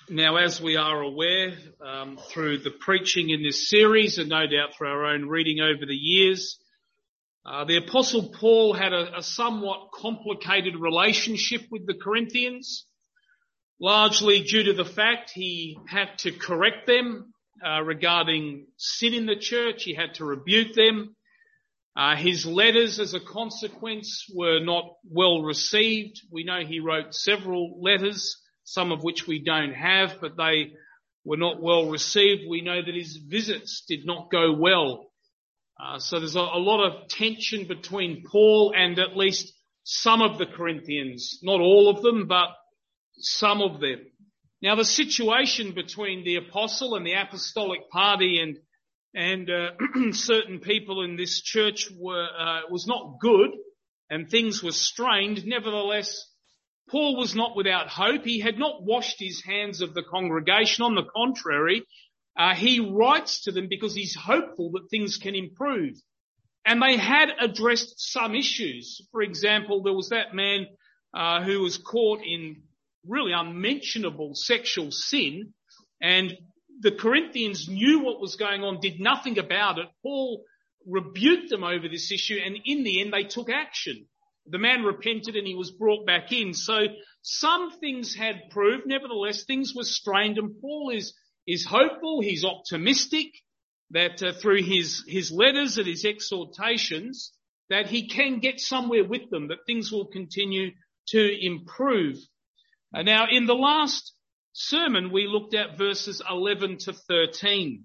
Now, as we are aware, through the preaching in this series, and no doubt through our own reading over the years, the Apostle Paul had a somewhat complicated relationship with the Corinthians, largely due to the fact he had to correct them regarding sin in the church. He had to rebuke them. His letters, as a consequence, were not well received. We know he wrote several letters, some of which we don't have, but they were not well received. We know that his visits did not go well. So there's a lot of tension between Paul and at least some of the Corinthians. Not all of them, but some of them. Now, the situation between the apostle and the apostolic party and certain people in this church was not good, and things were strained. Nevertheless, Paul was not without hope. He had not washed his hands of the congregation. On the contrary, he writes to them because he's hopeful that things can improve. And they had addressed some issues. For example, there was that man who was caught in really unmentionable sexual sin, and the Corinthians knew what was going on, did nothing about it. Paul rebuked them over this issue, and in the end they took action. The man repented and he was brought back in. So some things had proved. Nevertheless, things were strained, and Paul is hopeful. He's optimistic that through his letters and his exhortations that he can get somewhere with them, that things will continue to improve. Now, in the last sermon, we looked at verses 11 to 13.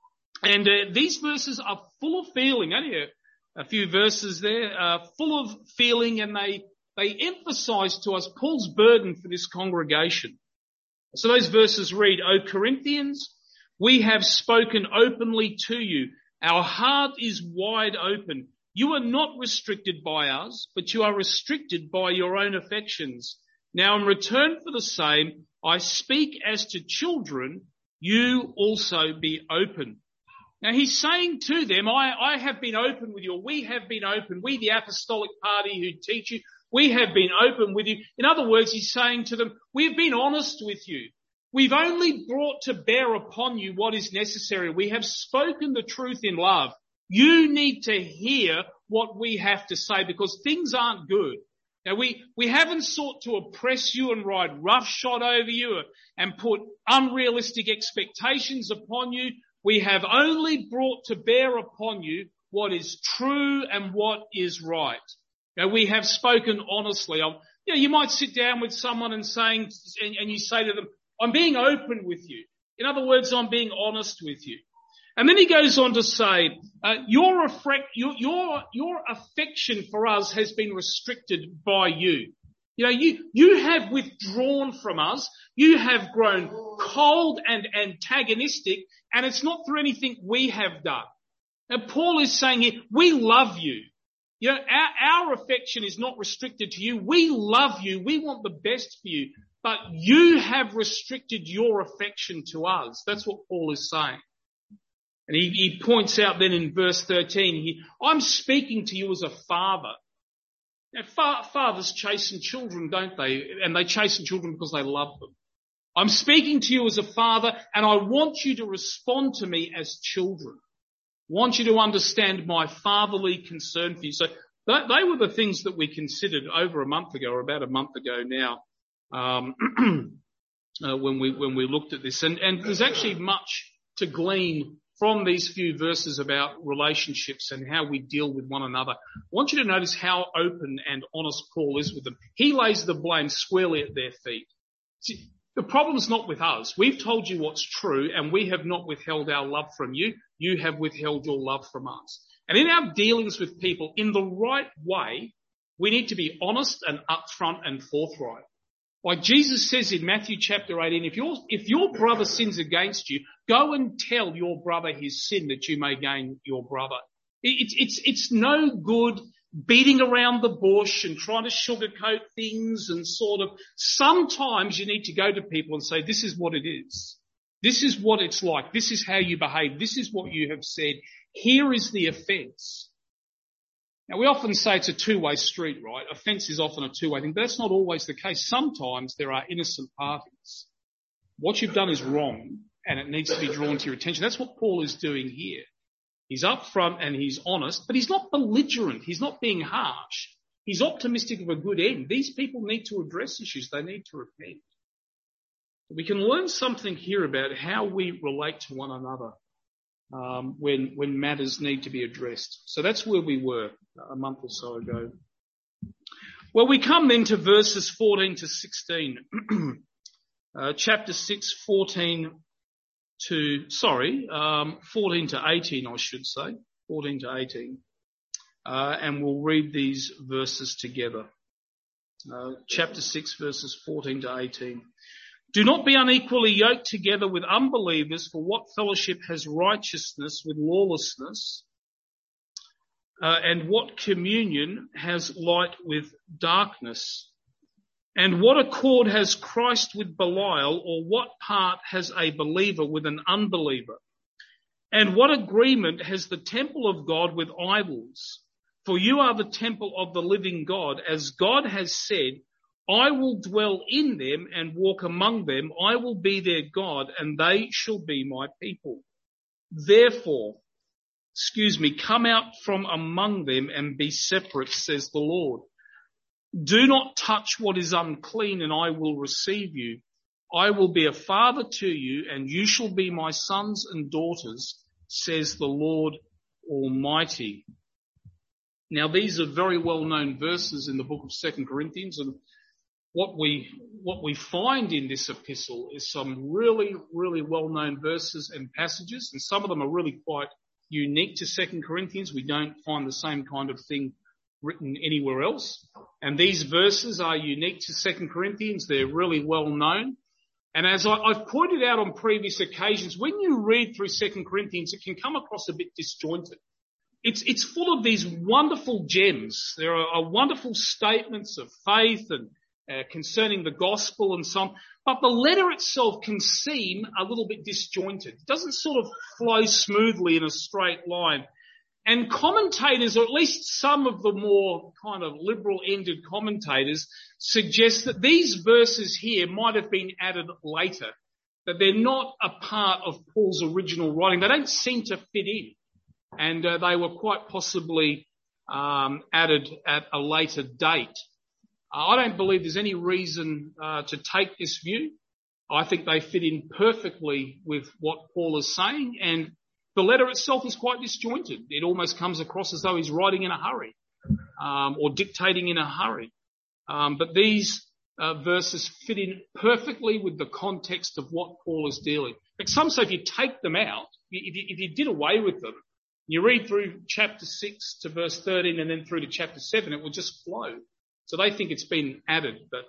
And these verses are full of feeling. Only a few verses there, full of feeling, and they emphasize to us Paul's burden for this congregation. So those verses read, "O Corinthians, we have spoken openly to you. Our heart is wide open. You are not restricted by us, but you are restricted by your own affections. Now, in return for the same, I speak as to children, you also be open." Now, he's saying to them, I have been open with you. We have been open. We, the apostolic party who teach you, we have been open with you. In other words, he's saying to them, we've been honest with you. We've only brought to bear upon you what is necessary. We have spoken the truth in love. You need to hear what we have to say because things aren't good. Now, we haven't sought to oppress you and ride roughshod over you and put unrealistic expectations upon you. We have only brought to bear upon you what is true and what is right. Now, we have spoken honestly. You might sit down with someone and you say to them, I'm being open with you. In other words, I'm being honest with you. And then he goes on to say, your affection for us has been restricted by you. You have withdrawn from us. You have grown cold and antagonistic, and it's not through anything we have done. Now, Paul is saying here, we love you. Our affection is not restricted to you. We love you. We want the best for you, but you have restricted your affection to us. That's what Paul is saying. And he points out then in verse 13, I'm speaking to you as a father. Now, fathers chasten children, don't they? And they chasten children because they love them. I'm speaking to you as a father, and I want you to respond to me as children. I want you to understand my fatherly concern for you. So they were the things that we considered over a month ago, or about a month ago now, when we looked at this. And there's actually much to glean from these few verses about relationships and how we deal with one another. I want you to notice how open and honest Paul is with them. He lays the blame squarely at their feet. See, the problem's not with us. We've told you what's true, and we have not withheld our love from you. You have withheld your love from us. And in our dealings with people, in the right way, we need to be honest and upfront and forthright. Like Jesus says in Matthew chapter 18, if your brother sins against you, go and tell your brother his sin that you may gain your brother. It's no good beating around the bush and trying to sugarcoat things and sometimes you need to go to people and say, this is what it is. This is what it's like. This is how you behave. This is what you have said. Here is the offence. Now, we often say it's a two-way street, right? Offence is often a two-way thing, but that's not always the case. Sometimes there are innocent parties. what you've done is wrong and it needs to be drawn to your attention. That's what Paul is doing here. He's upfront and he's honest, but he's not belligerent. He's not being harsh. He's optimistic of a good end. These people need to address issues. They need to repent. We can learn something here about how we relate to one another when matters need to be addressed. So that's where we were a month or so ago. Well, we come then to verses 14 to 16. Chapter 6, 14 to 18, I should say. 14 to 18. And we'll read these verses together. Chapter 6, verses 14 to 18. Do not be unequally yoked together with unbelievers, for what fellowship has righteousness with lawlessness? And what communion has light with darkness? And what accord has Christ with Belial, or what part has a believer with an unbeliever? And what agreement has the temple of God with idols? For you are the temple of the living God, as God has said, I will dwell in them and walk among them. I will be their God, and they shall be my people. Therefore, come out from among them and be separate, says the Lord. Do not touch what is unclean, and I will receive you. I will be a father to you, and you shall be my sons and daughters, says the Lord Almighty. Now, these are very well-known verses in the book of 2 Corinthians, and what we find in this epistle is some really, really well-known verses and passages, and some of them are really quite unique to 2 Corinthians. We don't find the same kind of thing written anywhere else. And these verses are unique to 2 Corinthians. They're really well-known. And as I've pointed out on previous occasions, when you read through 2 Corinthians, it can come across a bit disjointed. It's full of these wonderful gems. There are wonderful statements of faith and concerning the gospel and so on. But the letter itself can seem a little bit disjointed. It doesn't sort of flow smoothly in a straight line. And commentators, or at least some of the more kind of liberal-ended commentators, suggest that these verses here might have been added later, that they're not a part of Paul's original writing. They don't seem to fit in. And they were quite possibly added at a later date. I don't believe there's any reason to take this view. I think they fit in perfectly with what Paul is saying, and the letter itself is quite disjointed. It almost comes across as though he's writing in a hurry, or dictating in a hurry. But these verses fit in perfectly with the context of what Paul is dealing. Like some say if you take them out, if you did away with them, you read through chapter 6 to verse 13 and then through to chapter 7, it will just flow. So they think it's been added, but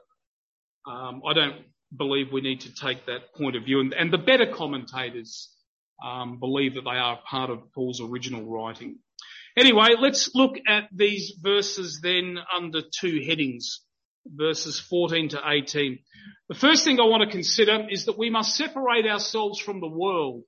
I don't believe we need to take that point of view. And the better commentators believe that they are part of Paul's original writing. Anyway, let's look at these verses then under two headings, verses 14 to 18. The first thing I want to consider is that we must separate ourselves from the world.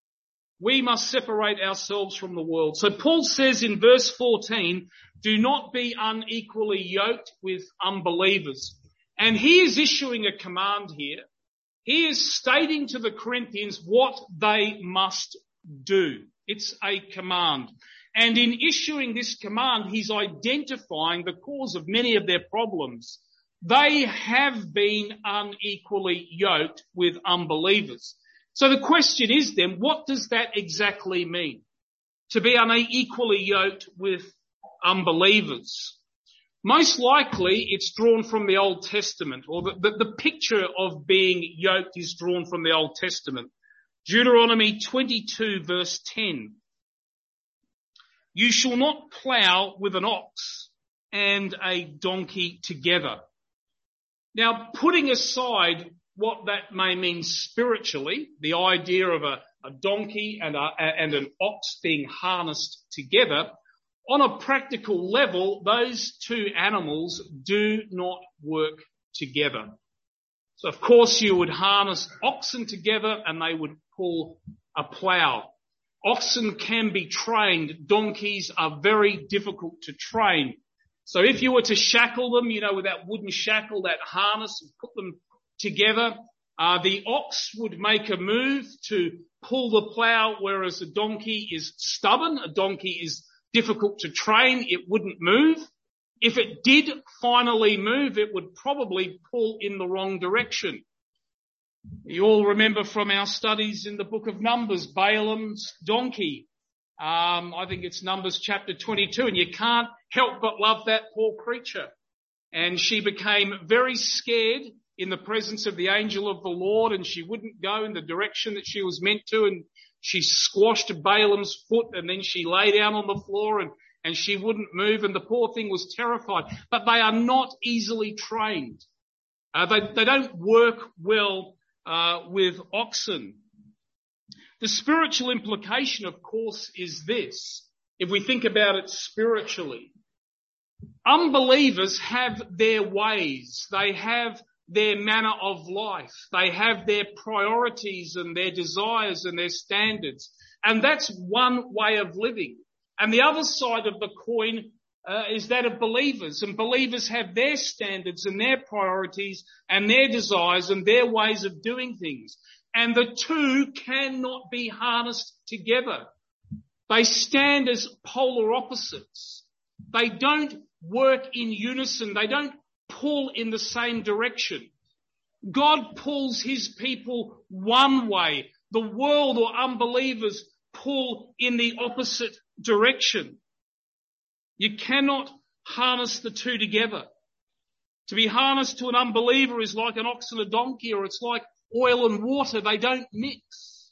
We must separate ourselves from the world. So Paul says in verse 14, do not be unequally yoked with unbelievers. And he is issuing a command here. He is stating to the Corinthians what they must do. It's a command. And in issuing this command, he's identifying the cause of many of their problems. They have been unequally yoked with unbelievers. So the question is then, what does that exactly mean? To be unequally yoked with unbelievers. Most likely it's drawn from the Old Testament, or the picture of being yoked is drawn from the Old Testament. Deuteronomy 22 verse 10. You shall not plough with an ox and a donkey together. Now, putting aside what that may mean spiritually, the idea of a donkey and an ox being harnessed together, on a practical level, those two animals do not work together. So of course you would harness oxen together and they would pull a plough. Oxen can be trained. Donkeys are very difficult to train. So if you were to shackle them, with that wooden shackle, that harness, and put them together, The ox would make a move to pull the plough, whereas a donkey is stubborn. A donkey is difficult to train. It wouldn't move. If it did finally move, it would probably pull in the wrong direction. You all remember from our studies in the book of Numbers, Balaam's donkey. I think it's Numbers chapter 22, and you can't help but love that poor creature. And she became very scared in the presence of the angel of the Lord, and she wouldn't go in the direction that she was meant to, and she squashed Balaam's foot, and then she lay down on the floor and she wouldn't move, and the poor thing was terrified. But they are not easily trained. They don't work well with oxen. The spiritual implication, of course, is this. If we think about it spiritually, unbelievers have their ways. They have their manner of life. They have their priorities and their desires and their standards. And that's one way of living. And the other side of the coin is that of believers. And believers have their standards and their priorities and their desires and their ways of doing things. And the two cannot be harnessed together. They stand as polar opposites. They don't work in unison. They don't pull in the same direction. God pulls his people one way. The world or unbelievers pull in the opposite direction. You cannot harness the two together. To be harnessed to an unbeliever is like an ox and a donkey, or it's like oil and water. They don't mix.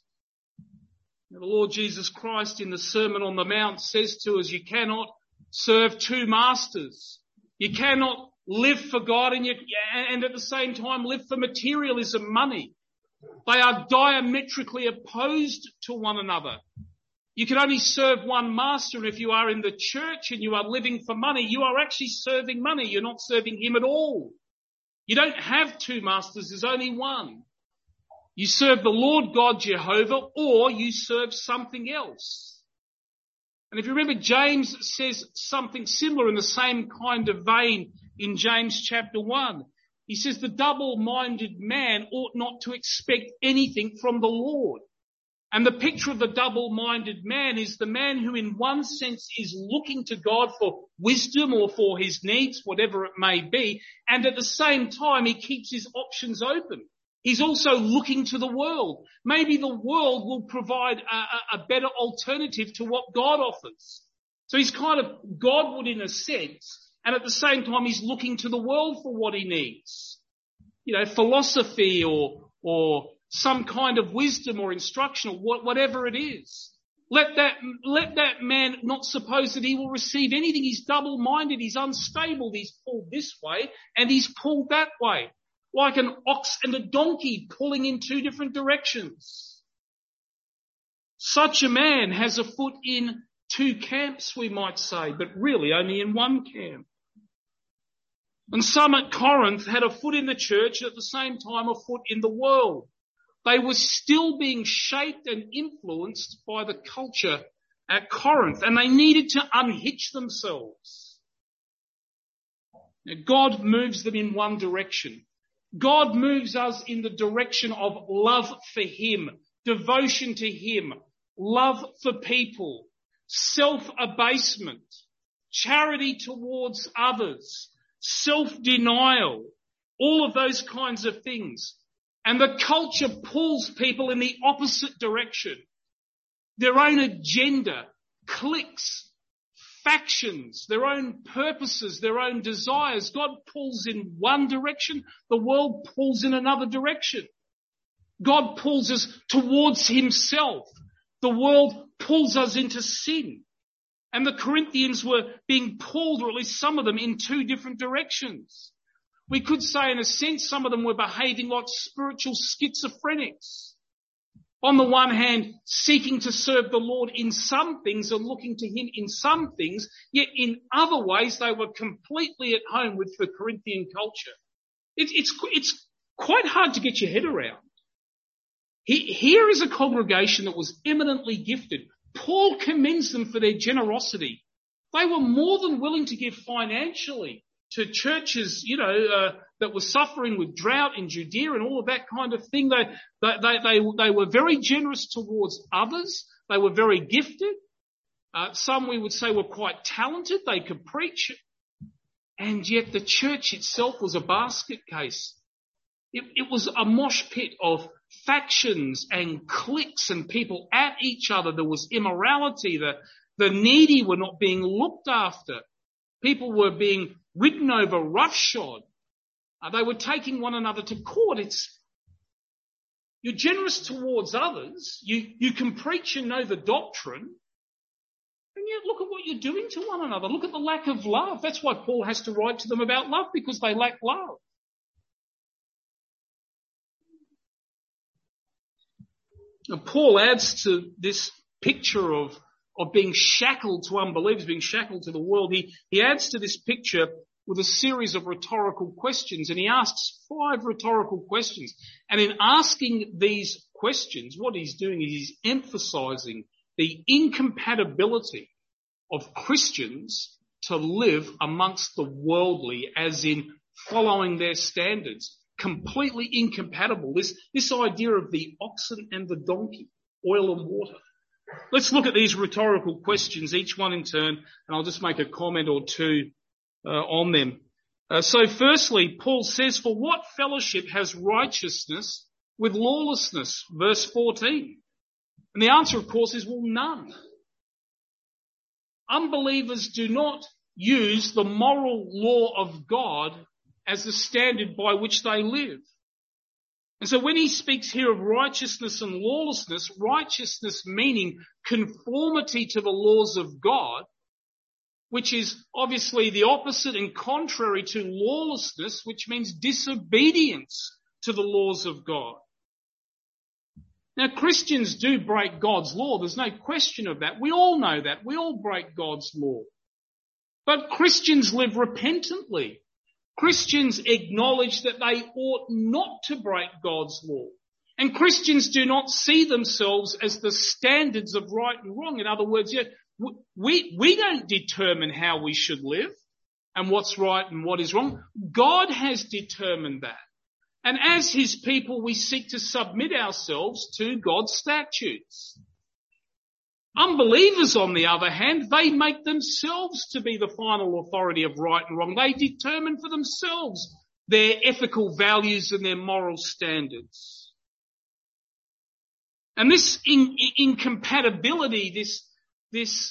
The Lord Jesus Christ in the Sermon on the Mount says to us, you cannot serve two masters. You cannot live for God and at the same time live for materialism, money. They are diametrically opposed to one another. You can only serve one master, and if you are in the church and you are living for money, you are actually serving money. You're not serving him at all. You don't have two masters. There's only one. You serve the Lord God Jehovah, or you serve something else. And if you remember, James says something similar in the same kind of vein in James chapter 1. He says the double-minded man ought not to expect anything from the Lord. And the picture of the double-minded man is the man who in one sense is looking to God for wisdom or for his needs, whatever it may be, and at the same time he keeps his options open. He's also looking to the world. Maybe the world will provide a better alternative to what God offers. So he's kind of Godward in a sense, and at the same time he's looking to the world for what he needs. You know, philosophy or some kind of wisdom or instruction or whatever it is. Let that man not suppose that he will receive anything. He's double-minded, he's unstable, he's pulled this way and he's pulled that way. Like an ox and a donkey pulling in two different directions. Such a man has a foot in two camps, we might say, but really only in one camp. And some at Corinth had a foot in the church and at the same time a foot in the world. They were still being shaped and influenced by the culture at Corinth, and they needed to unhitch themselves. Now, God moves them in one direction. God moves us in the direction of love for him, devotion to him, love for people, self-abasement, charity towards others, self-denial, all of those kinds of things. And the culture pulls people in the opposite direction. Their own agenda, cliques, factions, their own purposes, their own desires. God pulls in one direction, the world pulls in another direction. God pulls us towards himself. The world pulls us into sin. And the Corinthians were being pulled, or at least some of them, in two different directions. We could say, in a sense, some of them were behaving like spiritual schizophrenics. On the one hand, seeking to serve the Lord in some things and looking to him in some things, yet in other ways they were completely at home with the Corinthian culture. It's quite hard to get your head around. Here is a congregation that was eminently gifted. Paul commends them for their generosity. They were more than willing to give financially to churches, that were suffering with drought in Judea and all of that kind of thing. They were very generous towards others. They were very gifted. Some we would say were quite talented. They could preach. And yet the church itself was a basket case. It was a mosh pit of factions and cliques and people at each other. There was immorality. The needy were not being looked after. People were being ridden over roughshod. They were taking one another to court. You're generous towards others. You can preach and know the doctrine. And yet look at what you're doing to one another. Look at the lack of love. That's why Paul has to write to them about love, because they lack love. And Paul adds to this picture of being shackled to unbelievers, being shackled to the world. He adds to this picture with a series of rhetorical questions, and he asks 5 rhetorical questions. And in asking these questions, what he's doing is he's emphasizing the incompatibility of Christians to live amongst the worldly, as in following their standards. Completely incompatible. This idea of the oxen and the donkey, oil and water. Let's look at these rhetorical questions, each one in turn, and I'll just make a comment or two on them. So firstly, Paul says, for what fellowship has righteousness with lawlessness? Verse 14. And the answer, of course, is, well, none. Unbelievers do not use the moral law of God as the standard by which they live. And so when he speaks here of righteousness and lawlessness, righteousness meaning conformity to the laws of God, which is obviously the opposite and contrary to lawlessness, which means disobedience to the laws of God. Now, Christians do break God's law. There's no question of that. We all know that. We all break God's law. But Christians live repentantly. Christians acknowledge that they ought not to break God's law. And Christians do not see themselves as the standards of right and wrong. In other words, we don't determine how we should live and what's right and what is wrong. God has determined that. And as his people, we seek to submit ourselves to God's statutes. Unbelievers, on the other hand, they make themselves to be the final authority of right and wrong. They determine for themselves their ethical values and their moral standards. And this incompatibility, this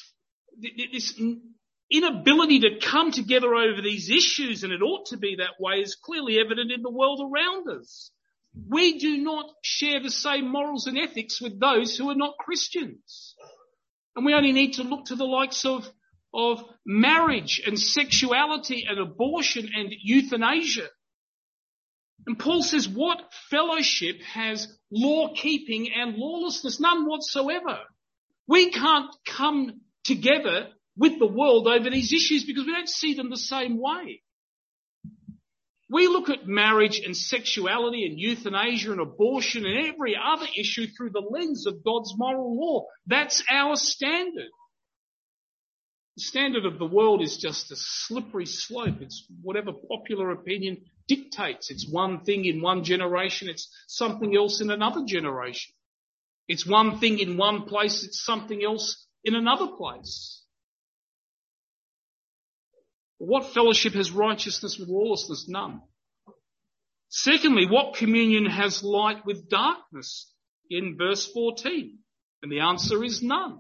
inability to come together over these issues, and it ought to be that way, is clearly evident in the world around us. We do not share the same morals and ethics with those who are not Christians. And we only need to look to the likes of marriage and sexuality and abortion and euthanasia. And Paul says, what fellowship has law-keeping and lawlessness? None whatsoever. We can't come together with the world over these issues because we don't see them the same way. We look at marriage and sexuality and euthanasia and abortion and every other issue through the lens of God's moral law. That's our standard. The standard of the world is just a slippery slope. It's whatever popular opinion dictates. It's one thing in one generation. It's something else in another generation. It's one thing in one place. It's something else in another place. What fellowship has righteousness with lawlessness? None. Secondly, what communion has light with darkness? In verse 14. And the answer is none.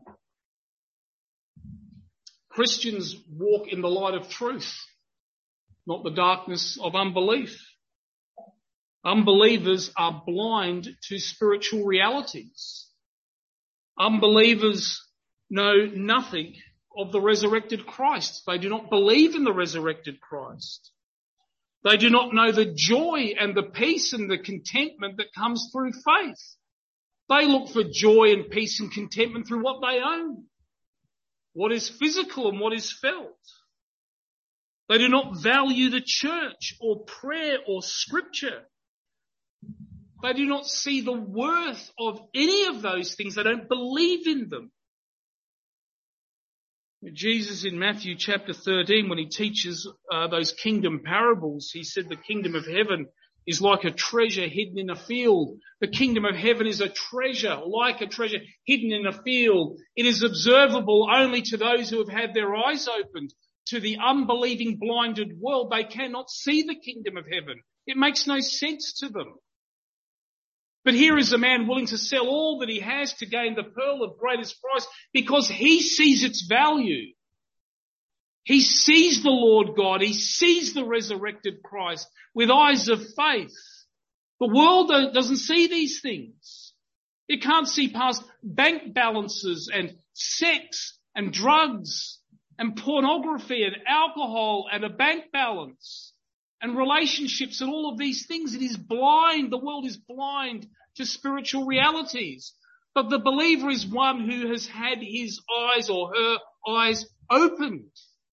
Christians walk in the light of truth, not the darkness of unbelief. Unbelievers are blind to spiritual realities. Unbelievers know nothing of the resurrected Christ. They do not believe in the resurrected Christ. They do not know the joy and the peace and the contentment that comes through faith. They look for joy and peace and contentment through what they own, what is physical and what is felt. They do not value the church or prayer or scripture. They do not see the worth of any of those things. They don't believe in them. Jesus in Matthew chapter 13, when he teaches those kingdom parables, he said the kingdom of heaven is like a treasure hidden in a field. The kingdom of heaven is a treasure, like a treasure hidden in a field. It is observable only to those who have had their eyes opened. To the unbelieving, blinded world, they cannot see the kingdom of heaven. It makes no sense to them. But here is a man willing to sell all that he has to gain the pearl of greatest price because he sees its value. He sees the Lord God. He sees the resurrected Christ with eyes of faith. The world doesn't see these things. It can't see past bank balances and sex and drugs and pornography and alcohol and a bank balance and relationships and all of these things. It is blind. The world is blind to spiritual realities. But the believer is one who has had his eyes or her eyes opened.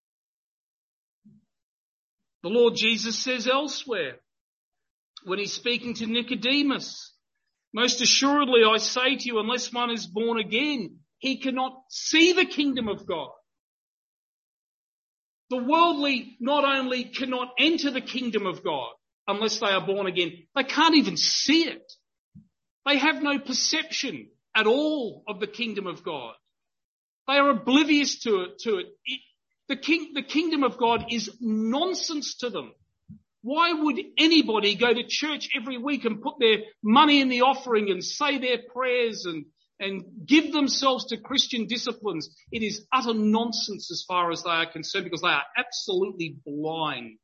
The Lord Jesus says elsewhere, when he's speaking to Nicodemus, most assuredly I say to you, unless one is born again, he cannot see the kingdom of God. The worldly not only cannot enter the kingdom of God unless they are born again, they can't even see it. They have no perception at all of the kingdom of God. They are oblivious to it. The kingdom of God is nonsense to them. Why would anybody go to church every week and put their money in the offering and say their prayers and give themselves to Christian disciplines? It is utter nonsense as far as they are concerned because they are absolutely blind.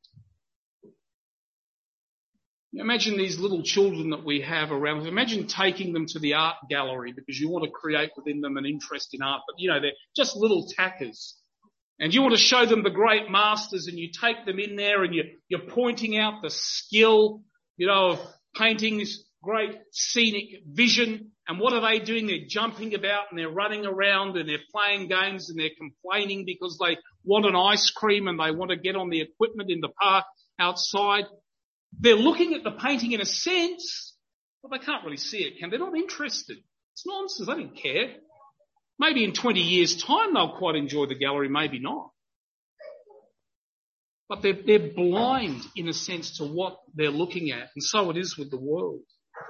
Imagine these little children that we have around. Imagine taking them to the art gallery because you want to create within them an interest in art, but they're just little tackers. And you want to show them the great masters and you take them in there and you're pointing out the skill, of painting this great scenic vision. And what are they doing? They're jumping about and they're running around and they're playing games and they're complaining because they want an ice cream and they want to get on the equipment in the park outside. They're looking at the painting in a sense, but they can't really see it, can they? They're not interested. It's nonsense. They don't care. Maybe in 20 years' time they'll quite enjoy the gallery, maybe not. But they're blind in a sense to what they're looking at, and so it is with the world.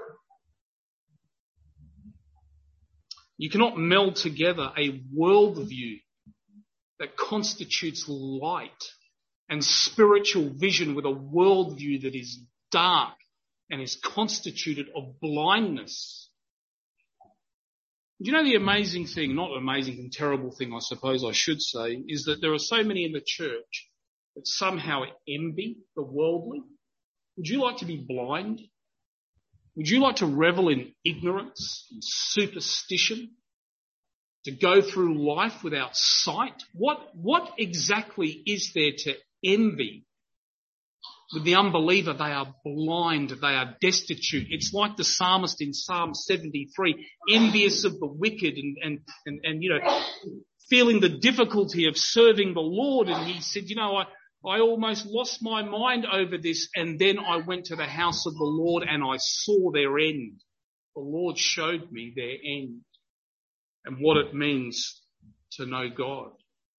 You cannot meld together a worldview that constitutes light and spiritual vision with a worldview that is dark and is constituted of blindness. Do you know the amazing thing, not amazing thing, terrible thing I suppose I should say, is that there are so many in the church that somehow envy the worldly? Would you like to be blind? Would you like to revel in ignorance and superstition? To go through life without sight? What exactly is there to envy? With the unbeliever, they are blind, they are destitute. It's like the psalmist in Psalm 73, envious of the wicked and feeling the difficulty of serving the Lord. And he said, I almost lost my mind over this, and then I went to the house of the Lord and I saw their end. The Lord showed me their end and what it means to know God.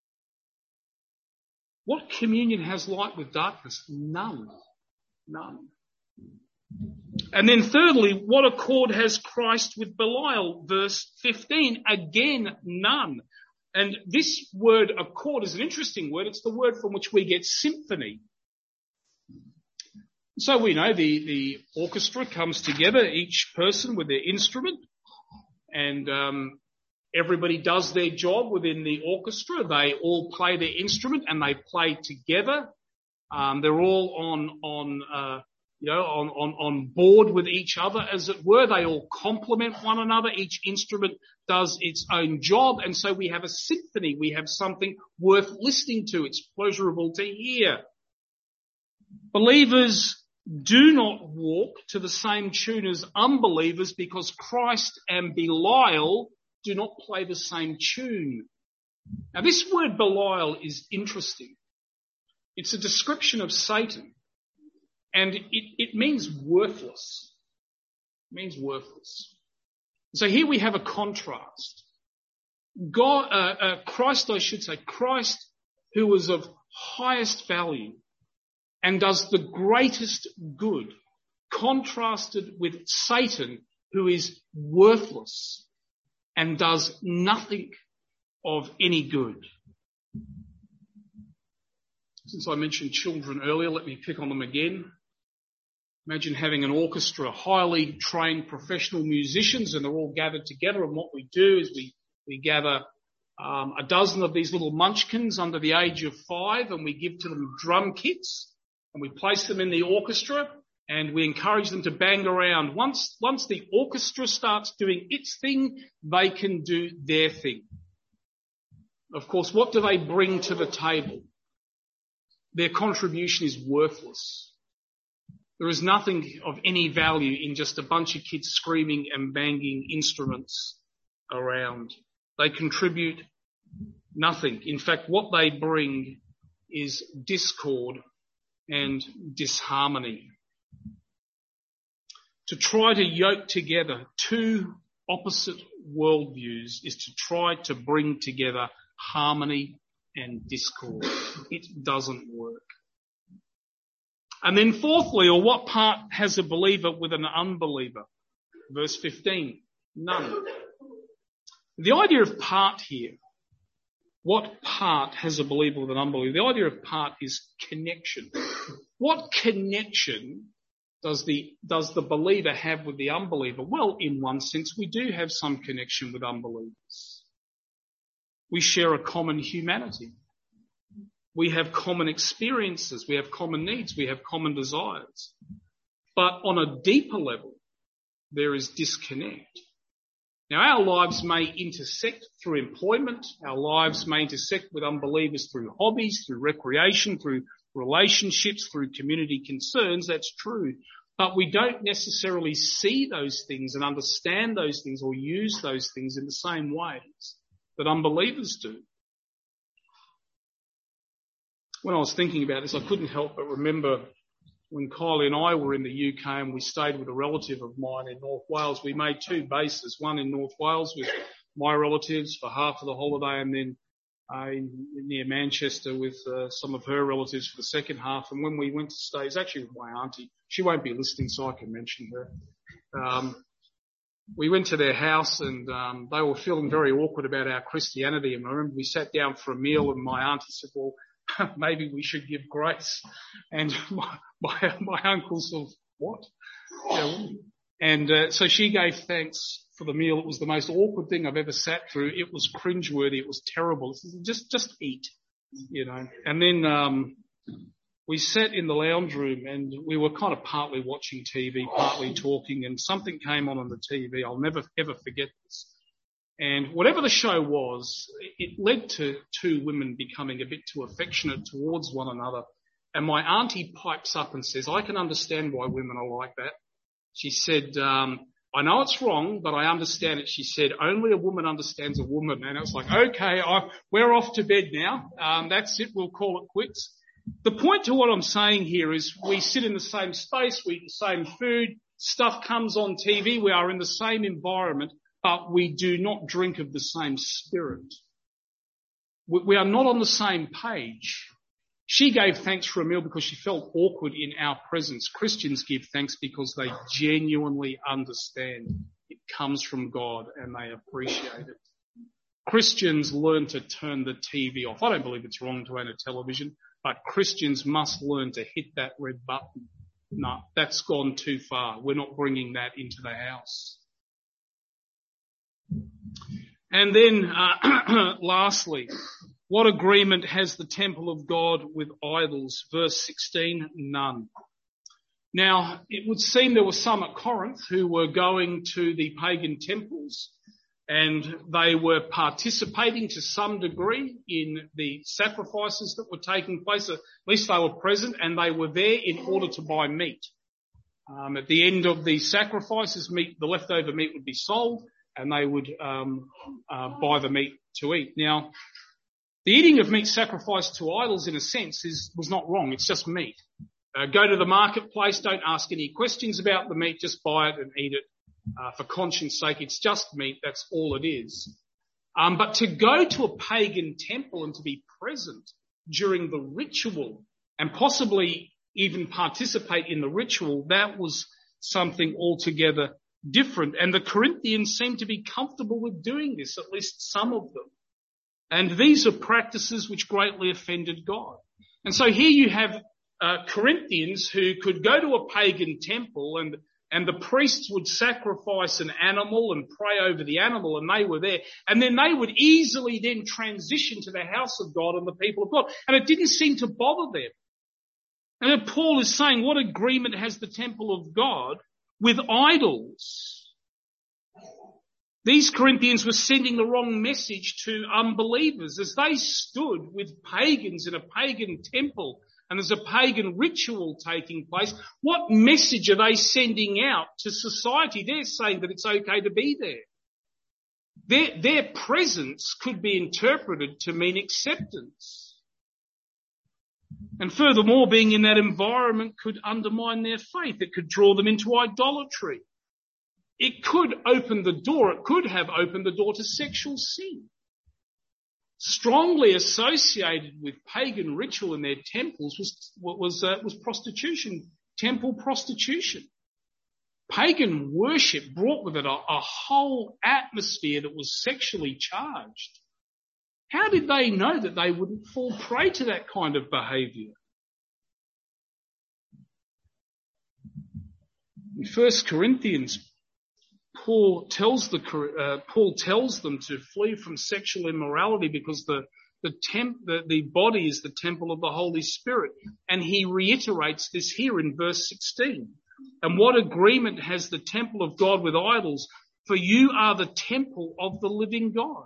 What communion has light with darkness? None. And then thirdly, what accord has Christ with Belial? Verse 15, again, none. And this word accord is an interesting word. It's the word from which we get symphony. So we know the orchestra comes together, each person with their instrument, and everybody does their job within the orchestra. They all play their instrument and they play together. They're all on board with each other, as it were. They all complement one another. Each instrument does its own job. And so we have a symphony. We have something worth listening to. It's pleasurable to hear. Believers do not walk to the same tune as unbelievers because Christ and Belial do not play the same tune. Now this word Belial is interesting. It's a description of Satan, and it means worthless. It means worthless. So here we have a contrast. Christ, Christ, who was of highest value and does the greatest good, contrasted with Satan, who is worthless and does nothing of any good. Since I mentioned children earlier, let me pick on them again. Imagine having an orchestra, highly trained professional musicians, and they're all gathered together, and what we do is we gather a dozen of these little munchkins under the age of 5, and we give to them drum kits, and we place them in the orchestra, and we encourage them to bang around. Once the orchestra starts doing its thing, they can do their thing. Of course, what do they bring to the table? Their contribution is worthless. There is nothing of any value in just a bunch of kids screaming and banging instruments around. They contribute nothing. In fact, what they bring is discord and disharmony. To try to yoke together two opposite worldviews is to try to bring together harmony and discord. It doesn't work. And then fourthly, or what part has a believer with an unbeliever? Verse 15, none. The idea of part here, what part has a believer with an unbeliever? The idea of part is connection. What connection does the believer have with the unbeliever? Well, in one sense, we do have some connection with unbelievers. We share a common humanity. We have common experiences. We have common needs. We have common desires. But on a deeper level, there is disconnect. Now, our lives may intersect through employment. Our lives may intersect with unbelievers through hobbies, through recreation, through relationships, through community concerns. That's true. But we don't necessarily see those things and understand those things or use those things in the same ways that unbelievers do. When I was thinking about this, I couldn't help but remember when Kylie and I were in the UK and we stayed with a relative of mine in North Wales. We made two bases, one in North Wales with my relatives for half of the holiday, and then near Manchester with some of her relatives for the second half. And when we went to stay, it's actually with my auntie. She won't be listening, so I can mention her. We went to their house and they were feeling very awkward about our Christianity. And I remember we sat down for a meal and my auntie said, well, maybe we should give grace. And my uncle sort of, what? Yeah. And so she gave thanks for the meal. It was the most awkward thing I've ever sat through. It was cringeworthy. It was terrible. Just eat, you know. And then we sat in the lounge room and we were kind of partly watching TV, partly talking, and something came on the TV. I'll never ever forget this. And whatever the show was, it led to two women becoming a bit too affectionate towards one another. And my auntie pipes up and says, I can understand why women are like that. She said, I know it's wrong, but I understand it. She said, only a woman understands a woman. And it was like, okay, we're off to bed now. That's it. We'll call it quits. The point to what I'm saying here is we sit in the same space, we eat the same food, stuff comes on TV, we are in the same environment, but we do not drink of the same spirit. We are not on the same page. She gave thanks for a meal because she felt awkward in our presence. Christians give thanks because they genuinely understand it comes from God and they appreciate it. Christians learn to turn the TV off. I don't believe it's wrong to own a television, but Christians must learn to hit that red button. No, that's gone too far. We're not bringing that into the house. And then, lastly, what agreement has the temple of God with idols? Verse 16, none. Now, it would seem there were some at Corinth who were going to the pagan temples and they were participating to some degree in the sacrifices that were taking place. At least they were present and they were there in order to buy meat. At the end of the sacrifices, the leftover meat would be sold and they would buy the meat to eat. Now, the eating of meat sacrificed to idols, in a sense, was not wrong. It's just meat. Go to the marketplace, don't ask any questions about the meat, just buy it and eat it. For conscience sake, it's just meat, that's all it is. But to go to a pagan temple and to be present during the ritual and possibly even participate in the ritual, that was something altogether different. And the Corinthians seemed to be comfortable with doing this, at least some of them. And these are practices which greatly offended God. And so here you have Corinthians who could go to a pagan temple and the priests would sacrifice an animal and pray over the animal, and they were there. And then they would easily then transition to the house of God and the people of God. And it didn't seem to bother them. And then Paul is saying, what agreement has the temple of God with idols? These Corinthians were sending the wrong message to unbelievers as they stood with pagans in a pagan temple and there's a pagan ritual taking place. What message are they sending out to society? They're saying that it's okay to be there. Their presence could be interpreted to mean acceptance. And furthermore, being in that environment could undermine their faith. It could draw them into idolatry. It could open the door, it could have opened the door to sexual sin. Strongly associated with pagan ritual in their temples was prostitution, temple prostitution. Pagan worship brought with it a whole atmosphere that was sexually charged. How did they know that they wouldn't fall prey to that kind of behaviour? In 1 Corinthians, Paul tells them to flee from sexual immorality because the body is the temple of the Holy Spirit. And he reiterates this here in verse 16. And what agreement has the temple of God with idols? For you are the temple of the living God.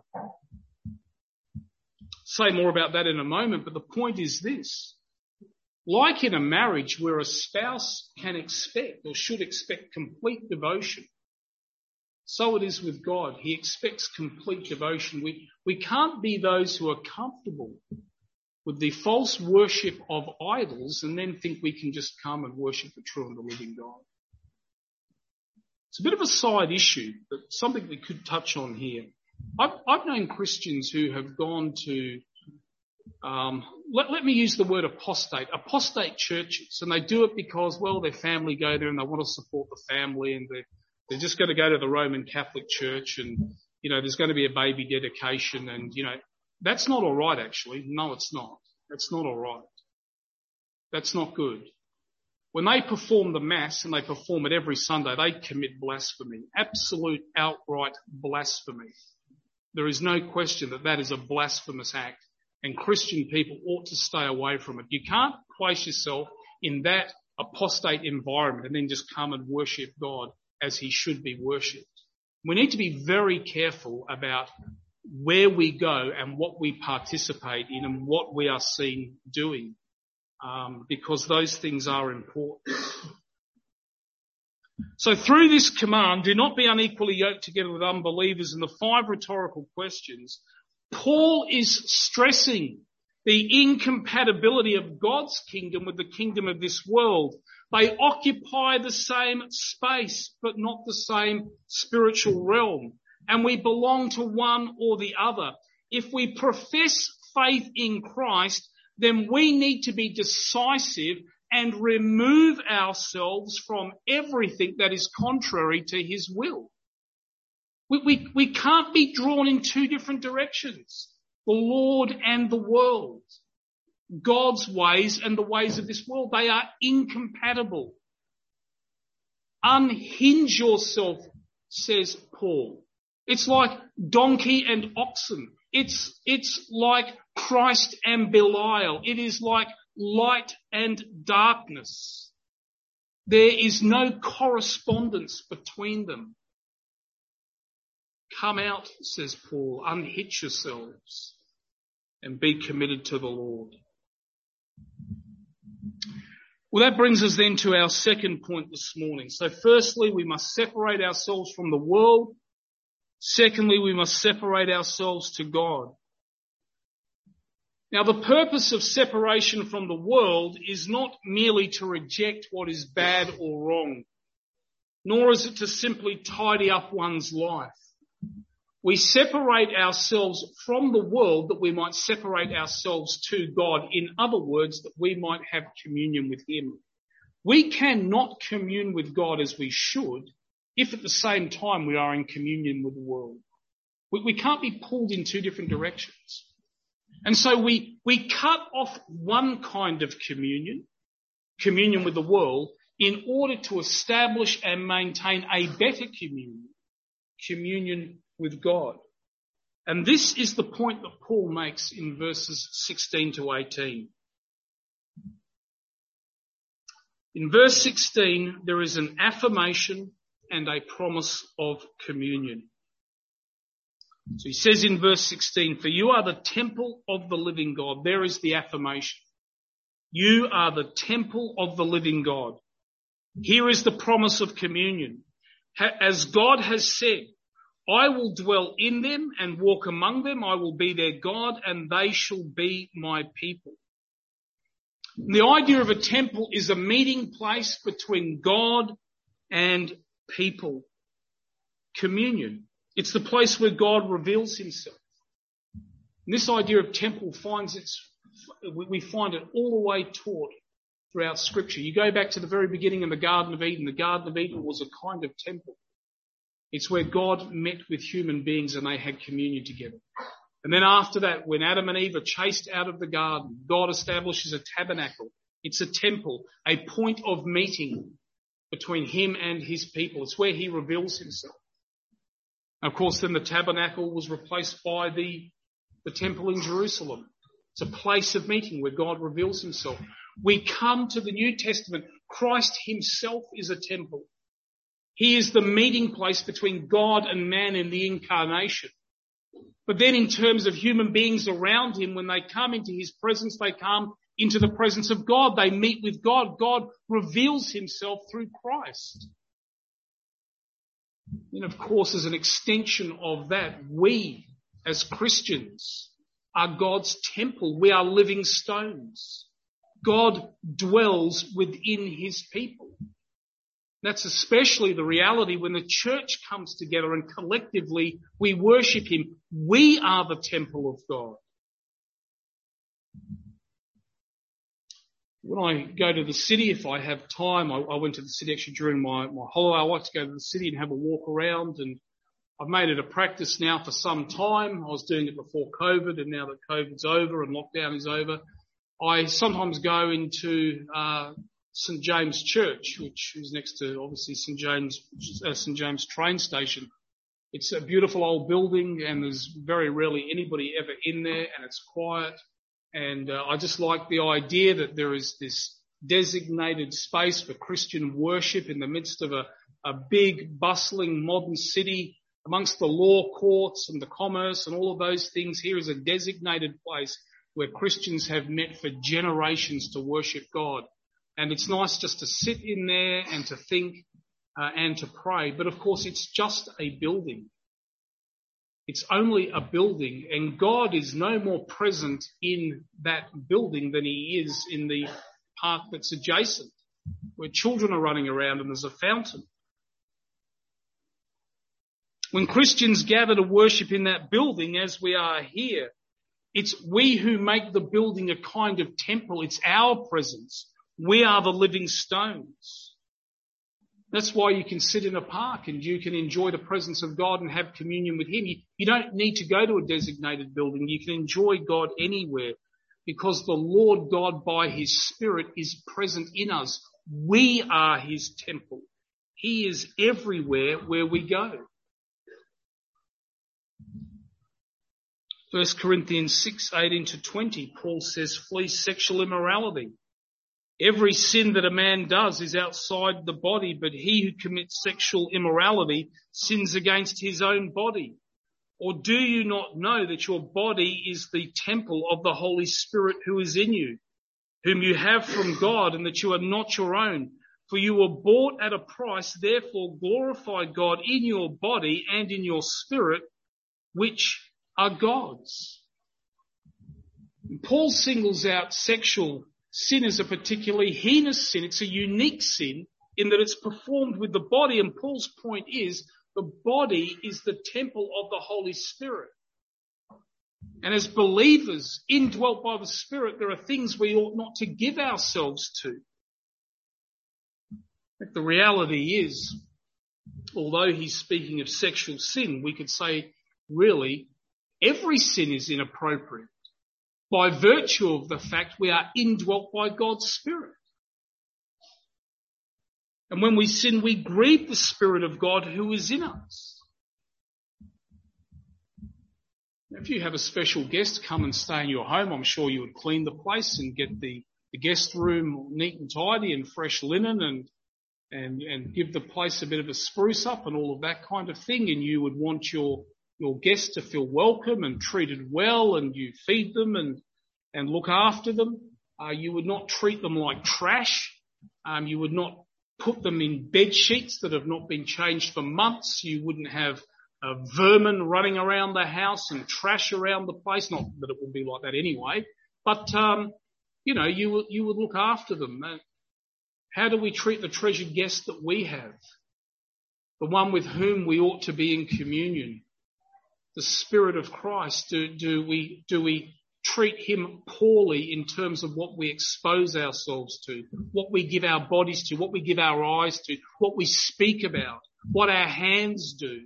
Say more about that in a moment, but the point is this. Like in a marriage where a spouse can expect or should expect complete devotion, so it is with God. He expects complete devotion. We can't be those who are comfortable with the false worship of idols and then think we can just come and worship the true and the living God. It's a bit of a side issue, but something we could touch on here. I've known Christians who have gone to, let me use the word apostate churches, and they do it because, well, their family go there and they want to support the family and they're just going to go to the Roman Catholic Church and, there's going to be a baby dedication and, that's not all right actually. No, it's not. That's not all right. That's not good. When they perform the Mass and they perform it every Sunday, they commit blasphemy. Absolute outright blasphemy. There is no question that is a blasphemous act and Christian people ought to stay away from it. You can't place yourself in that apostate environment and then just come and worship God as he should be worshipped. We need to be very careful about where we go and what we participate in and what we are seen doing, because those things are important. So through this command, do not be unequally yoked together with unbelievers, and the 5 rhetorical questions, Paul is stressing the incompatibility of God's kingdom with the kingdom of this world. They occupy the same space, but not the same spiritual realm. And we belong to one or the other. If we profess faith in Christ, then we need to be decisive and remove ourselves from everything that is contrary to his will. We can't be drawn in 2 different directions. The Lord and the world. God's ways and the ways of this world. They are incompatible. Unhinge yourself, says Paul. It's like donkey and oxen. It's like Christ and Belial. It is like light and darkness. There is no correspondence between them. Come out, says Paul, unhitch yourselves and be committed to the Lord. Well, that brings us then to our second point this morning. So firstly, we must separate ourselves from the world. Secondly, we must separate ourselves to God. Now, the purpose of separation from the world is not merely to reject what is bad or wrong, nor is it to simply tidy up one's life. We separate ourselves from the world that we might separate ourselves to God. In other words, that we might have communion with him. We cannot commune with God as we should if at the same time we are in communion with the world. We can't be pulled in two different directions. And so we cut off one kind of communion with the world, in order to establish and maintain a better communion with God. And this is the point that Paul makes in verses 16 to 18. In verse 16, there is an affirmation and a promise of communion. So he says in verse 16, "For you are the temple of the living God." There is the affirmation. You are the temple of the living God. Here is the promise of communion. As God has said, I will dwell in them and walk among them. I will be their God and they shall be my people. The idea of a temple is a meeting place between God and people. Communion. It's the place where God reveals himself. And this idea of temple we find it all the way taught throughout Scripture. You go back to the very beginning in the Garden of Eden. The Garden of Eden was a kind of temple. It's where God met with human beings and they had communion together. And then after that, when Adam and Eve are chased out of the garden, God establishes a tabernacle. It's a temple, a point of meeting between him and his people. It's where he reveals himself. And of course, then the tabernacle was replaced by the temple in Jerusalem. It's a place of meeting where God reveals himself. We come to the New Testament. Christ himself is a temple. He is the meeting place between God and man in the incarnation. But then in terms of human beings around him, when they come into his presence, they come into the presence of God. They meet with God. God reveals himself through Christ. And of course, as an extension of that, we as Christians are God's temple. We are living stones. God dwells within his people. That's especially the reality when the church comes together and collectively we worship him. We are the temple of God. When I go to the city, if I have time, I went to the city actually during my holiday. I like to go to the city and have a walk around, and I've made it a practice now for some time. I was doing it before COVID, and now that COVID's over and lockdown is over, I sometimes go into St James Church, which is next to obviously St James train station. It's a beautiful old building, and there's very rarely anybody ever in there, and it's quiet. And I just like the idea that there is this designated space for Christian worship in the midst of a big, bustling, modern city, amongst the law courts and the commerce and all of those things. Here is a designated place where Christians have met for generations to worship God. And it's nice just to sit in there and to think and to pray. But of course, it's just a building. It's only a building, and God is no more present in that building than he is in the park that's adjacent, where children are running around and there's a fountain. When Christians gather to worship in that building, as we are here, it's we who make the building a kind of temple. It's our presence. We are the living stones. That's why you can sit in a park and you can enjoy the presence of God and have communion with him. You don't need to go to a designated building. You can enjoy God anywhere because the Lord God by his Spirit is present in us. We are his temple. He is everywhere where we go. 1 Corinthians 6:18-20, Paul says, flee sexual immorality. Every sin that a man does is outside the body, but he who commits sexual immorality sins against his own body. Or do you not know that your body is the temple of the Holy Spirit who is in you, whom you have from God, and that you are not your own? For you were bought at a price, therefore glorify God in your body and in your spirit, which are God's. Paul singles out sexual sin as a particularly heinous sin. It's a unique sin in that it's performed with the body. And Paul's point is the body is the temple of the Holy Spirit. And as believers indwelt by the Spirit, there are things we ought not to give ourselves to. But the reality is, although he's speaking of sexual sin, we could say, really, every sin is inappropriate by virtue of the fact we are indwelt by God's Spirit. And when we sin, we grieve the Spirit of God who is in us. If you have a special guest come and stay in your home, I'm sure you would clean the place and get the guest room neat and tidy and fresh linen and give the place a bit of a spruce up and all of that kind of thing. And you would want your guests to feel welcome and treated well, and you feed them and look after them. You would not treat them like trash. You would not put them in bed sheets that have not been changed for months. You wouldn't have vermin running around the house and trash around the place. Not that it would be like that anyway, but you would look after them. How do we treat the treasured guest that we have? The one with whom we ought to be in communion, the Spirit of Christ. Do we treat him poorly in terms of what we expose ourselves to, what we give our bodies to, what we give our eyes to, what we speak about, what our hands do?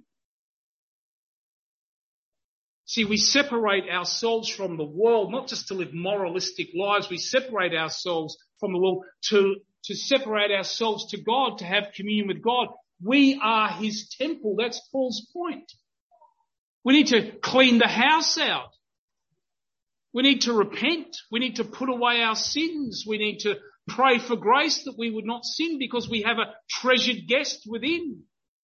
See, we separate ourselves from the world, not just to live moralistic lives. We separate ourselves from the world to separate ourselves to God, to have communion with God. We are his temple. That's Paul's point. We need to clean the house out. We need to repent. We need to put away our sins. We need to pray for grace that we would not sin because we have a treasured guest within.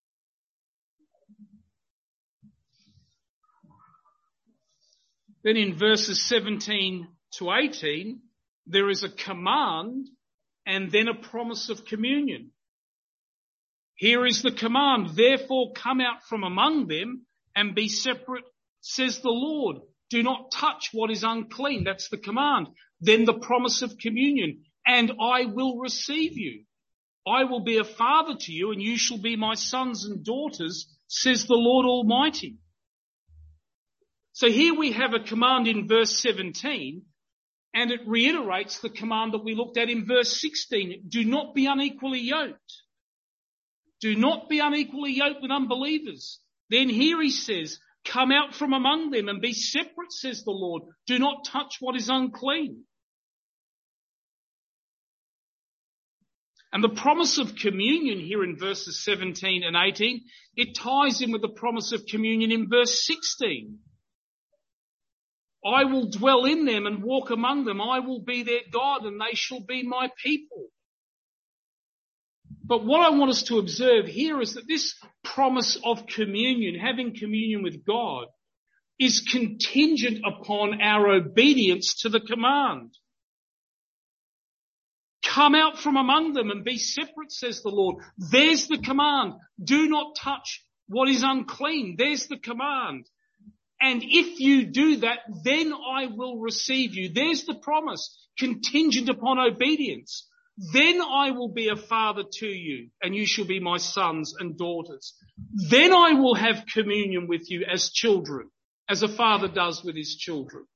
Then in verses 17 to 18, there is a command and then a promise of communion. Here is the command: therefore come out from among them and be separate, says the Lord. Do not touch what is unclean. That's the command. Then the promise of communion: and I will receive you. I will be a father to you, and you shall be my sons and daughters, says the Lord Almighty. So here we have a command in verse 17, and it reiterates the command that we looked at in verse 16. Do not be unequally yoked. Do not be unequally yoked with unbelievers. Then here he says, come out from among them and be separate, says the Lord. Do not touch what is unclean. And the promise of communion here in verses 17 and 18, it ties in with the promise of communion in verse 16. I will dwell in them and walk among them. I will be their God and they shall be my people. But what I want us to observe here is that this promise of communion, having communion with God, is contingent upon our obedience to the command. Come out from among them and be separate, says the Lord. There's the command. Do not touch what is unclean. There's the command. And if you do that, then I will receive you. There's the promise, contingent upon obedience. Then I will be a father to you, and you shall be my sons and daughters. Then I will have communion with you as children, as a father does with his children.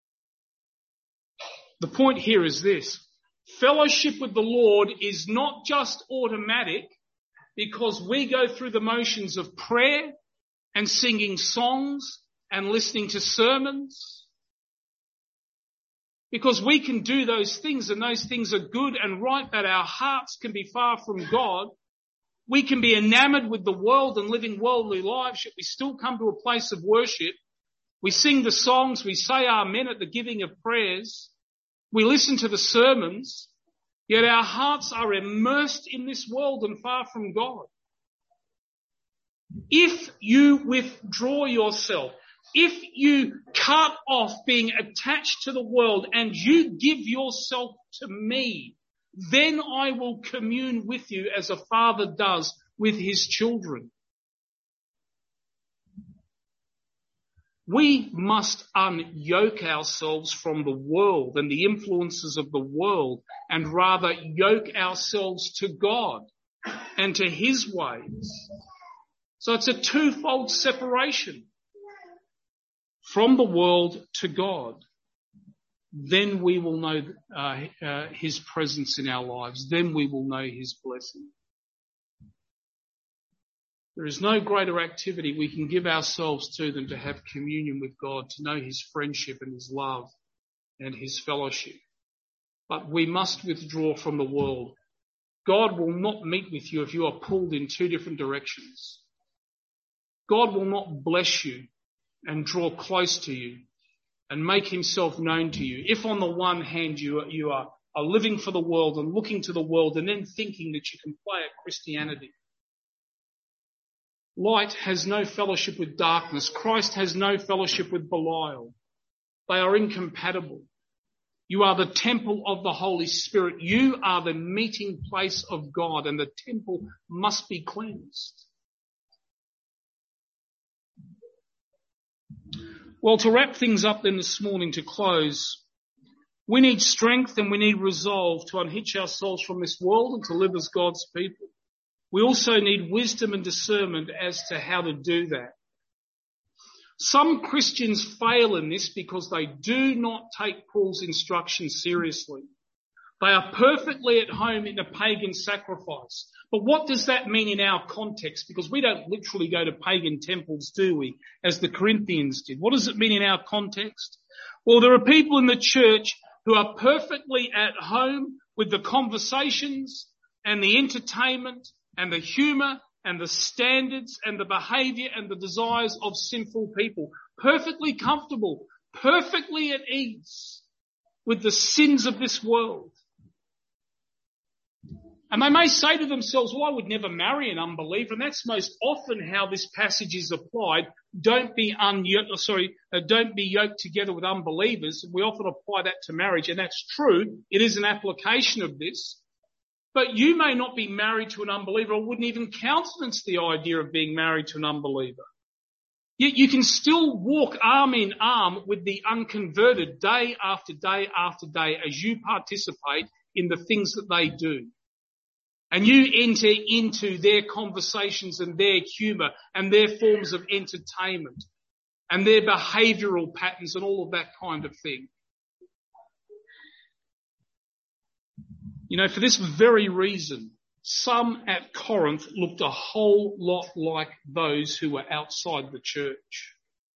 The point here is this: fellowship with the Lord is not just automatic because we go through the motions of prayer and singing songs and listening to sermons. Because we can do those things and those things are good and right, but our hearts can be far from God. We can be enamored with the world and living worldly lives, yet we still come to a place of worship. We sing the songs, we say amen at the giving of prayers. We listen to the sermons, yet our hearts are immersed in this world and far from God. If you withdraw yourself, if you cut off being attached to the world and you give yourself to me, then I will commune with you as a father does with his children. We must unyoke ourselves from the world and the influences of the world and rather yoke ourselves to God and to his ways. So it's a twofold separation from the world to God. Then we will know his presence in our lives. Then we will know his blessing. There is no greater activity we can give ourselves to than to have communion with God, to know his friendship and his love and his fellowship. But we must withdraw from the world. God will not meet with you if you are pulled in two different directions. God will not bless you and draw close to you and make himself known to you if on the one hand you are living for the world and looking to the world and then thinking that you can play at Christianity. Light has no fellowship with darkness. Christ has no fellowship with Belial. They are incompatible. You are the temple of the Holy Spirit. You are the meeting place of God, and the temple must be cleansed. Well, to wrap things up then this morning, to close, we need strength and we need resolve to unhitch ourselves from this world and to live as God's people. We also need wisdom and discernment as to how to do that. Some Christians fail in this because they do not take Paul's instructions seriously. They are perfectly at home in a pagan sacrifice. But what does that mean in our context? Because we don't literally go to pagan temples, do we, as the Corinthians did? What does it mean in our context? Well, there are people in the church who are perfectly at home with the conversations and the entertainment and the humour and the standards and the behaviour and the desires of sinful people. Perfectly comfortable, perfectly at ease with the sins of this world. And they may say to themselves, well, I would never marry an unbeliever. And that's most often how this passage is applied. Don't be yoked together with unbelievers. We often apply that to marriage, and that's true. It is an application of this. But you may not be married to an unbeliever or wouldn't even countenance the idea of being married to an unbeliever. Yet you can still walk arm in arm with the unconverted day after day after day as you participate in the things that they do. And you enter into their conversations and their humour and their forms of entertainment and their behavioural patterns and all of that kind of thing. You know, for this very reason, some at Corinth looked a whole lot like those who were outside the church.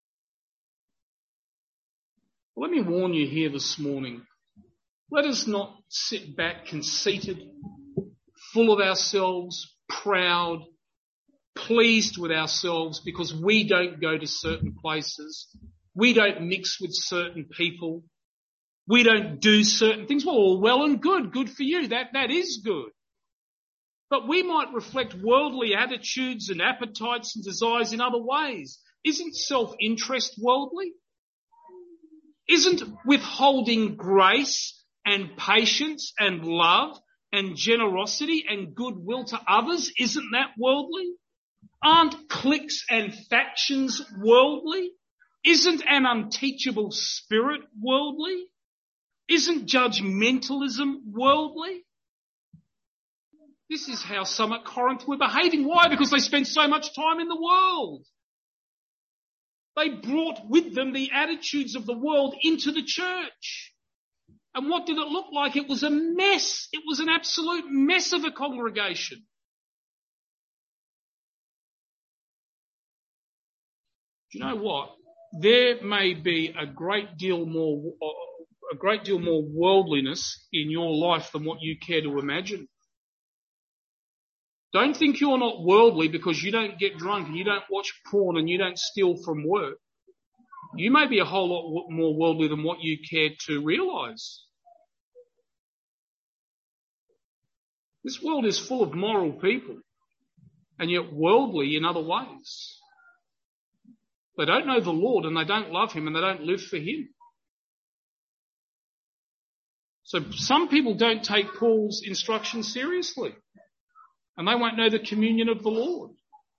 Let me warn you here this morning. Let us not sit back conceited, full of ourselves, proud, pleased with ourselves because we don't go to certain places. We don't mix with certain people. We don't do certain things. Well and good. Good for you. That is good. But we might reflect worldly attitudes and appetites and desires in other ways. Isn't self-interest worldly? Isn't withholding grace and patience and love and generosity and goodwill to others, isn't that worldly? Aren't cliques and factions worldly? Isn't an unteachable spirit worldly? Isn't judgmentalism worldly? This is how some at Corinth were behaving. Why? Because they spent so much time in the world. They brought with them the attitudes of the world into the church. And what did it look like? It was a mess. It was an absolute mess of a congregation. Do you know what? There may be a great deal more worldliness in your life than what you care to imagine. Don't think you're not worldly because you don't get drunk and you don't watch porn and you don't steal from work. You may be a whole lot more worldly than what you care to realise. This world is full of moral people and yet worldly in other ways. They don't know the Lord and they don't love him and they don't live for him. So some people don't take Paul's instructions seriously and they won't know the communion of the Lord.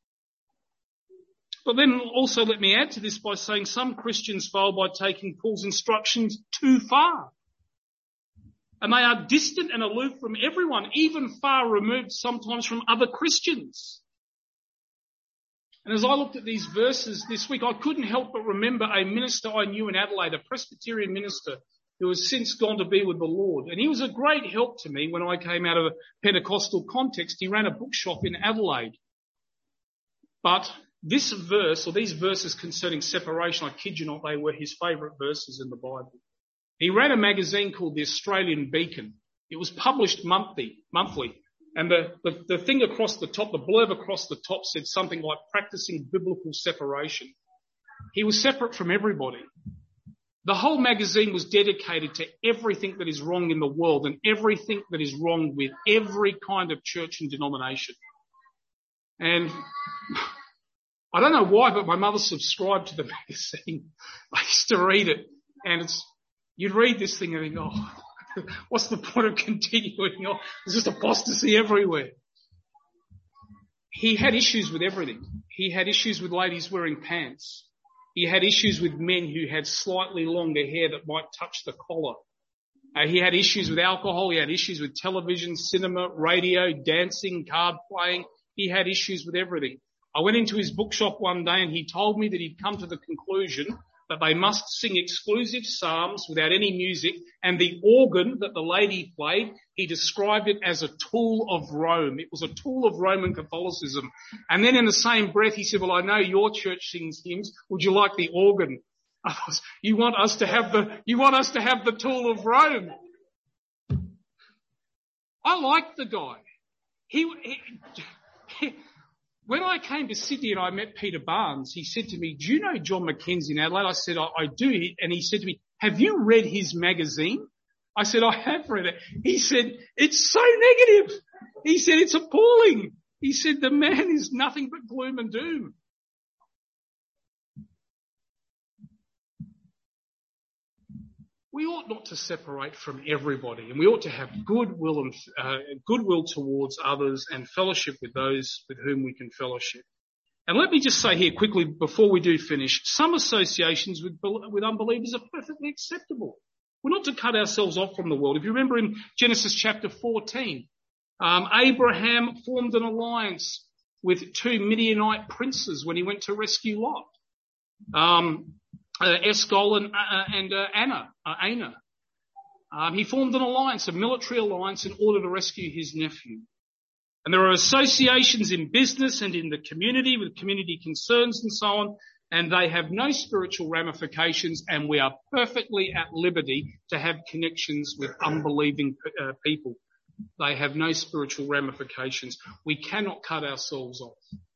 But then also let me add to this by saying some Christians fail by taking Paul's instructions too far. And they are distant and aloof from everyone, even far removed sometimes from other Christians. And as I looked at these verses this week, I couldn't help but remember a minister I knew in Adelaide, a Presbyterian minister who has since gone to be with the Lord. And he was a great help to me when I came out of a Pentecostal context. He ran a bookshop in Adelaide. But this verse, or these verses concerning separation, I kid you not, they were his favourite verses in the Bible. He ran a magazine called the Australian Beacon. It was published monthly. And the thing across the top, the blurb across the top said something like practicing biblical separation. He was separate from everybody. The whole magazine was dedicated to everything that is wrong in the world and everything that is wrong with every kind of church and denomination. And I don't know why, but my mother subscribed to the magazine. I used to read it, and you'd read this thing and think, oh, what's the point of continuing on? There's just apostasy everywhere. He had issues with everything. He had issues with ladies wearing pants. He had issues with men who had slightly longer hair that might touch the collar. He had issues with alcohol. He had issues with television, cinema, radio, dancing, card playing. He had issues with everything. I went into his bookshop one day and he told me that he'd come to the conclusion that they must sing exclusive psalms without any music, and the organ that the lady played, he described it as a tool of Rome. It was a tool of Roman Catholicism. And then in the same breath he said, well, I know your church sings hymns. Would you like the organ? You want us to have the tool of Rome. I liked the guy. When I came to Sydney and I met Peter Barnes, he said to me, do you know John Mackenzie in Adelaide? I said, I do. And he said to me, have you read his magazine? I said, I have read it. He said, it's so negative. He said, it's appalling. He said, the man is nothing but gloom and doom. We ought not to separate from everybody, and we ought to have goodwill towards others and fellowship with those with whom we can fellowship. And let me just say here quickly before we do finish, some associations with unbelievers are perfectly acceptable. We're not to cut ourselves off from the world. If you remember in Genesis chapter 14, Abraham formed an alliance with two Midianite princes when he went to rescue Lot. Eshcol and Anna. He formed an alliance, a military alliance, in order to rescue his nephew. And there are associations in business and in the community with community concerns and so on, and they have no spiritual ramifications, and we are perfectly at liberty to have connections with unbelieving people. They have no spiritual ramifications. We cannot cut ourselves off.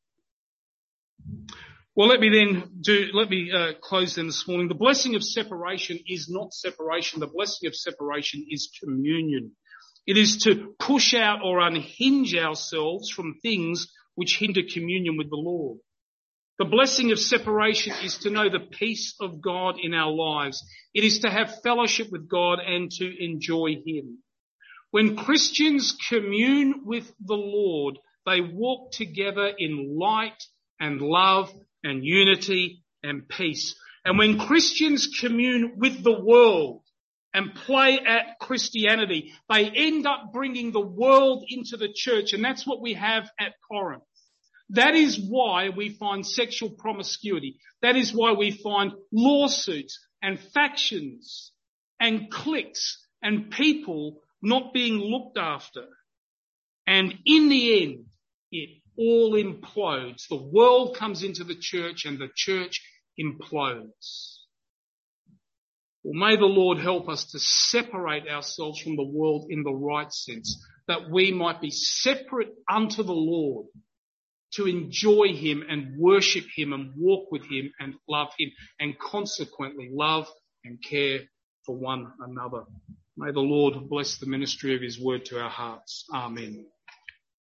Well, let me close then this morning. The blessing of separation is not separation. The blessing of separation is communion. It is to push out or unhinge ourselves from things which hinder communion with the Lord. The blessing of separation is to know the peace of God in our lives. It is to have fellowship with God and to enjoy Him. When Christians commune with the Lord, they walk together in light and love and unity and peace. And when Christians commune with the world and play at Christianity, they end up bringing the world into the church, and that's what we have at Corinth. That is why we find sexual promiscuity. That is why we find lawsuits and factions and cliques and people not being looked after. And in the end, it all implodes. The world comes into the church and the church implodes. Well, may the Lord help us to separate ourselves from the world in the right sense, that we might be separate unto the Lord, to enjoy Him and worship Him and walk with Him and love Him, and consequently love and care for one another. May the Lord bless the ministry of His word to our hearts. Amen.